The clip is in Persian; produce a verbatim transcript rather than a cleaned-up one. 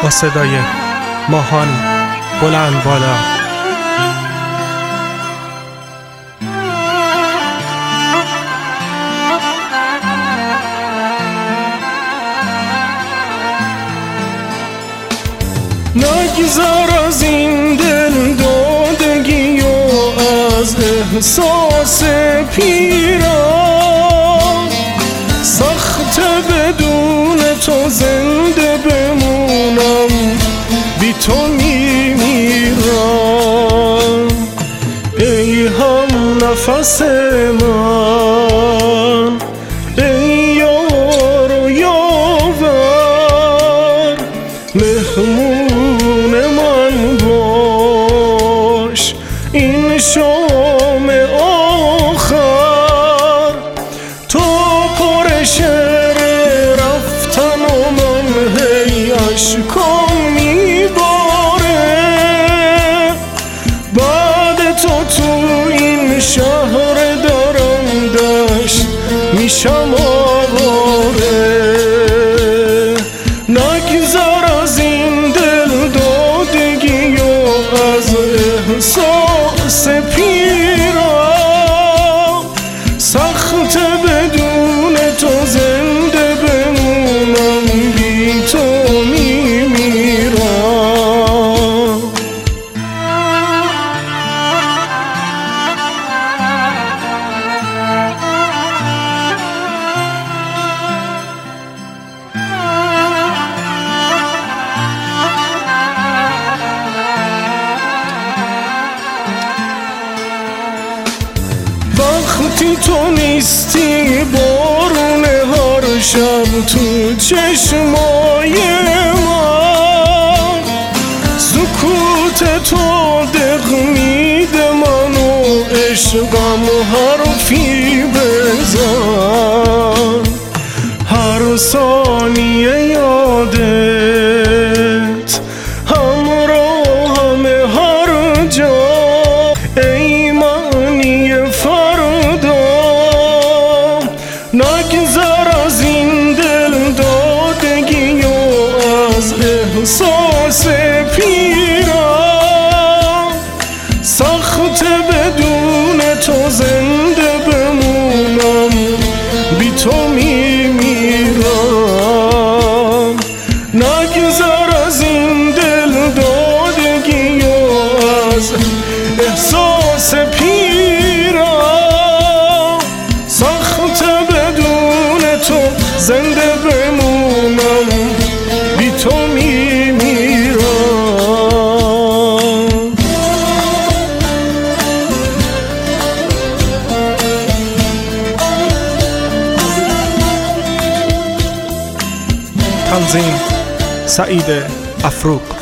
با صدای ماهان بلند بالا. نگذر از این دل دادگی و از احساس پیران، سخت بدون تو زنده بمونم، بی تو میمیرم. ای هم نفس من، ای یار و یاور، مهمون من باش این شام آخر. تو پر شعر رفتن و من هی اشکام میباره. بعد تو تو این شهر دارم دشت میشم آواره. نگذر از این دل دادگی و از احساس پیران، سخت بدون تو زنده بمونم، بی تو میمیرم. وقتی تو نیستی بارون هر شب تو چشمای من، سکوت تو دق میده منو، عشقم حرفی بزن. هر ثانیه یادت همراهم هر جا، ای معنی فردا. نگذر از این دل دادگی و از احساس پیران، سخت بدون تو زنده بمونم، بی تو میمیرم. نگذر از این دل دادگی و از احساس پیران، سخت بدون تو زنده بمونم، بی تو میمیرم. تنظیم سعید افروک.